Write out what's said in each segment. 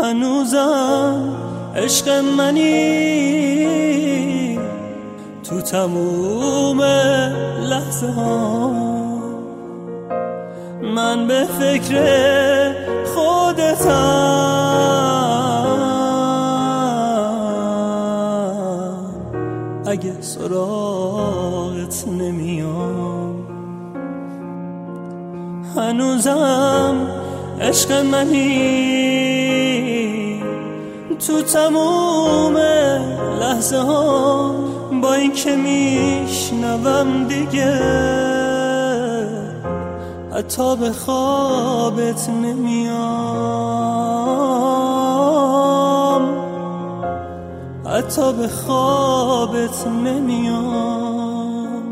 هنوزم عشق منی تو تموم لحظه ها، من به فکر خودتم، اگه سراغت نمیام. هنوزم عشق منی تو تموم لحظه ها، با این که میشنوم دیگه حتی به خوابت نمیام، حتی به خوابت نمیام.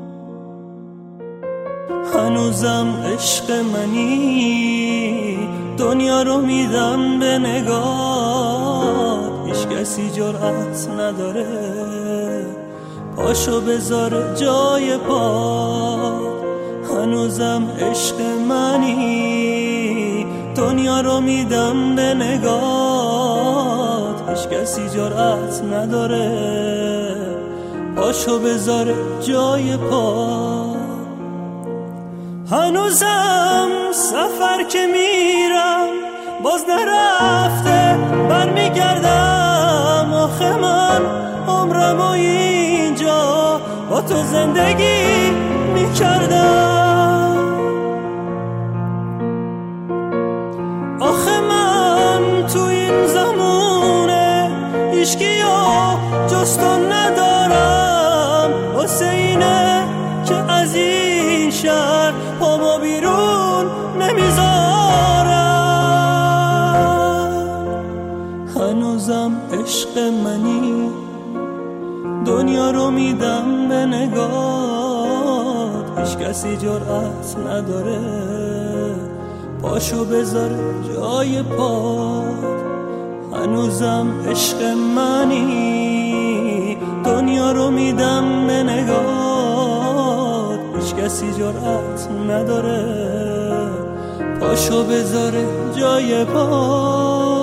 هنوزم عشق منی دنیا رو میدم به نگاه، هیچ کسی جرأت نداره پاشو بذاره جای پا. هنوزم عشق منی دنیا رو میدم به نگاه، هیچ کسی جرأت نداره پاشو بذاره جای پا. هنوزم سفر که میرم باز نرفته برمیگردم، آخه من عمرمو اینجا با تو زندگی میکردم، آخه من تو این زمونه هیچکیو جز تو ندارم، واسه اینه که از این شهر پامو بیرون نمیذارم. هنوزم عشق منی دنیا رو میدم به نگاه، هیچ کسی جرأت نداره پاشو بذاره جای پا. هنوزم عشق منی دنیا رو میدم به نگاه، هیچ کسی جرأت نداره پاشو بذاره جای پا.